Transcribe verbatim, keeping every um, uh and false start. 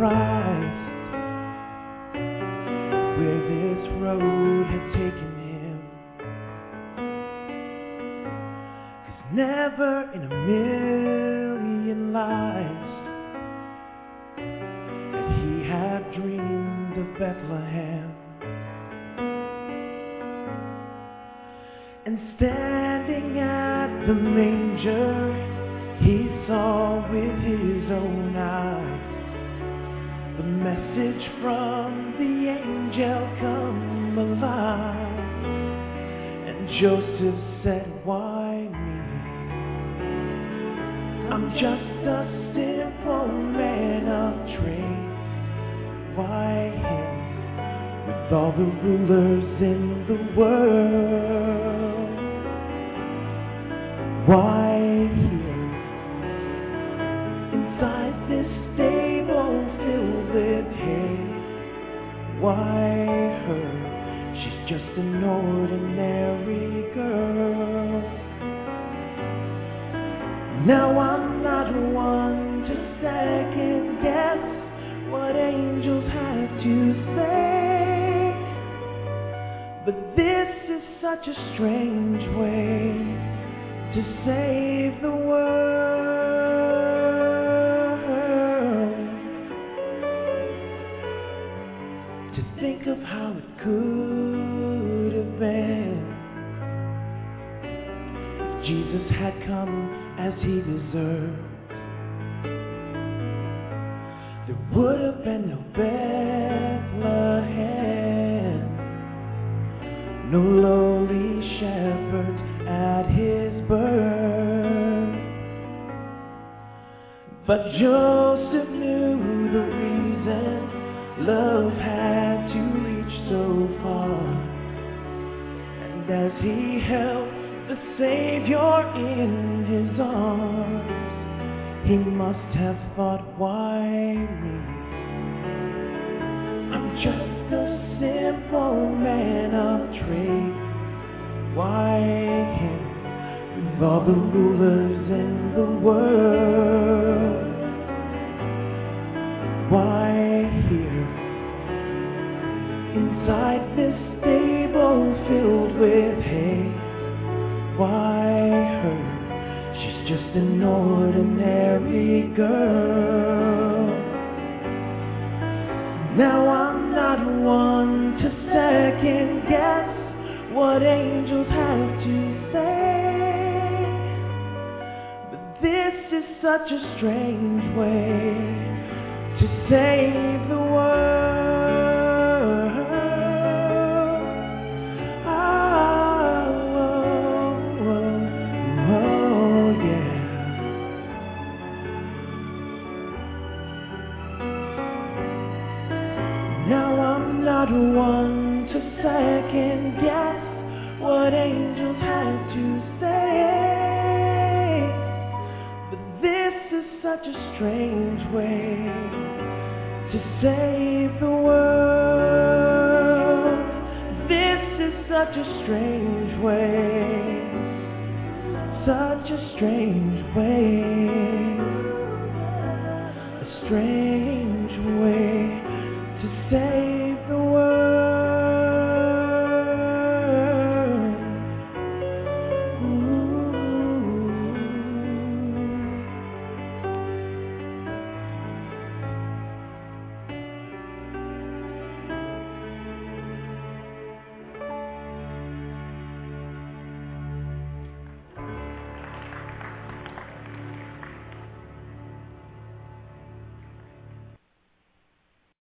surprised where this road had taken him. 'Cause never in a million lives had he had dreamed of Bethlehem. And standing at the manger, he saw with his own eyes the message from the angel come alive. And Joseph said, why me? I'm just a simple man of trade. Why him? With all the rulers in the world. Why here? Inside this stable filled with hay. Why her? She's just an ordinary girl. Now I'm not one to second guess what angels have to say, but this is such a strange way to save the world. To think of how it could have been if Jesus had come as he deserved. There would have been no Bethlehem, no lowly shepherds at his birth. But Joseph knew the reason love had to reach so far. And as he held the Savior in his arms, he must have thought, why me? I'm just a simple man of trade. Why him? With all the rulers in the world. Why here? Inside this stable filled with hay. Why her? She's just an ordinary girl. Now I'm not one to second guess what angels have to say, but this is such a strange way to save the world. Oh, oh, oh, oh yeah. Now I'm not one to second guess what angels have to say, but this is such a strange way to save the world. This is such a strange way, such a strange way.